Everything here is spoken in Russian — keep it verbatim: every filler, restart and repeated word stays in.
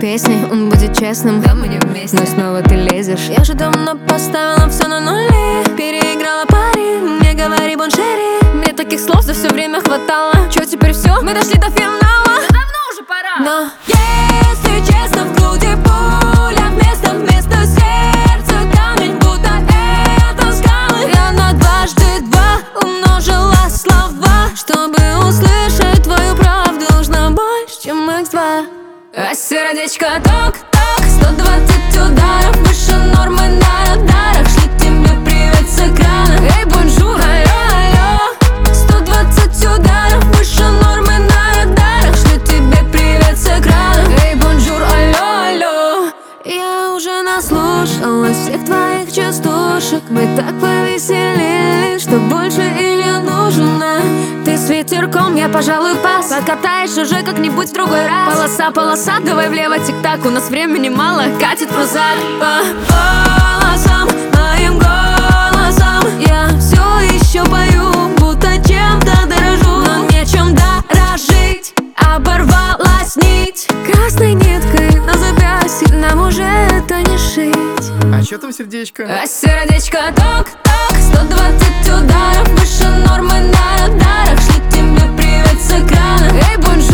песней, он будет честным. Да, мы не вместе, но снова ты лезешь. Я же давно поставила все на нули, переиграла пари, не говори бонжери. Мне таких слов за все время хватало. Чё теперь все? Мы дошли до финала. Да давно уже пора. Но если честно, в груди пуля, вместо вместо сердца камень, будто это скалы. Я на дважды два умножила слова, чтобы услышать твою правду, нужно больше, чем икс два. А сердечко ток-ток, сто двадцать ударов выше нормы на радарах. Шлю тебе привет с экрана. Эй, бонжур, алло, алло. Сто двадцать ударов выше нормы на радарах. Шлю тебе привет с экрана. Эй, бонжур, алло, алло. Я уже наслушалась всех твоих частушек. Мы так повеселились, что больше и не нужно. Ты с ветерком, я, пожалуй, пас. Покатаешь уже как-нибудь в другой раз. Полоса, полоса, давай влево, тик-так. У нас времени мало, катит крузак. По полосам, моим голосом я все еще пою, будто чем-то дорожу. Но нечем дорожить, оборвалась нить красной ниткой на запястье, нам уже это не шить. А чё там сердечко? А сердечко ток-ток, сто двадцать ударов выше нормы на радарах. Шлю тебе привет с экрана. Эй, бонжур.